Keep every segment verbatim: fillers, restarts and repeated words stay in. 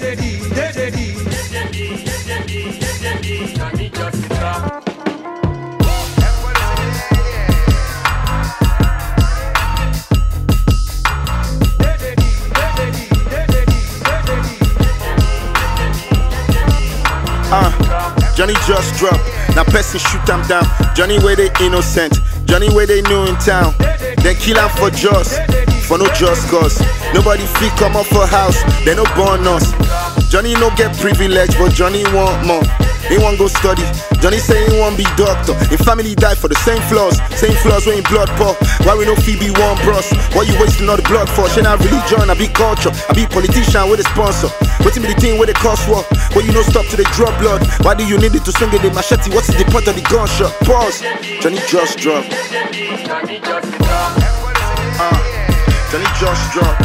Johnny just drop. Uh, Johnny just drop. Now person shoot them down. Johnny where they innocent. Johnny where they new in town. Then kill him for just, for no just cause. Nobody feel come up for house. They no born us. Johnny no get privilege, but Johnny want more. He want go study. Johnny say he want be doctor. His family die for the same flaws. Same flaws when in blood pour. Why we no Phoebe one bros? Why you wasting all the blood for? She not religion, I be culture. I be politician with a sponsor. Waiting me the thing with the cost war. Why you no stop to the drop blood? Why do you need it to swing the machete? What's the point of the gunshot? Pause. Johnny just drop. Uh, Johnny just drop.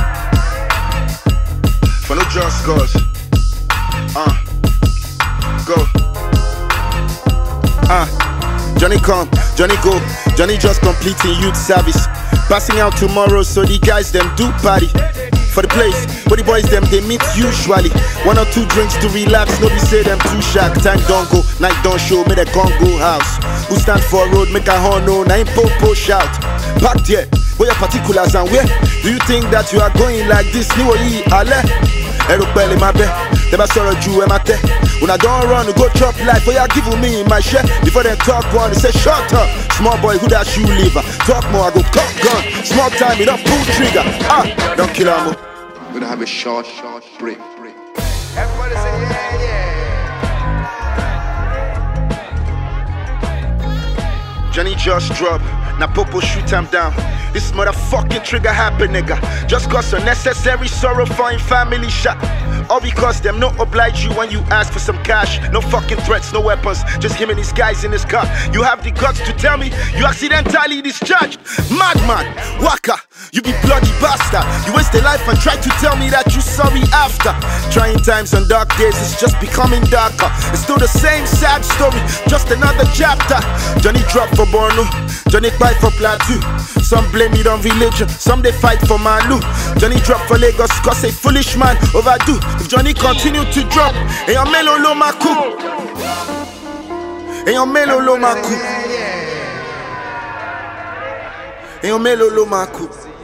For no just cause. Uh, go. Uh, Johnny come, Johnny go. Johnny just completing youth service. Passing out tomorrow, so the guys them do party. For the place where the boys them they meet usually. One or two drinks to relax, nobody say them too shark. Time don't go, night don't show, make the Congo house. Who stand for a road, make a horn no, na him po-po shout. Packed here, where your particulars and where? Do you think that you are going like this? Ni oyi ale. Erupele my bed, never saw a Jew in my tech. When I don't run, go chop life, but you giving me my share. Before they talk one, they say shut up. Small boy, who that shoe liver? Talk more, I go cock gun. Small time, it don't pull trigger. Ah, don't kill him. We're gonna have a short, short break. break. Everybody say yeah, yeah. Johnny just drop. Now Popo shoot him down. This motherfucking trigger happen, nigga. Just cause unnecessary sorrow for him family shot. All because them no oblige you when you ask for some cash. No fucking threats, no weapons. Just him and his guys in his car. You have the guts to tell me you accidentally discharged. Madman, Waka, you be bloody bastard. You waste a life and try to tell me that you sorry after. Trying times and dark days, it's just becoming darker. It's still the same sad story, just another chapter. Johnny drop for Borno, Johnny fight for Plateau. Some blame it on religion, some they fight for Malu. Johnny drop for Lagos cause a foolish man overdo. If Johnny continue to drop, and your melo lo maku, and your melo lo maku, and your melo lo maku.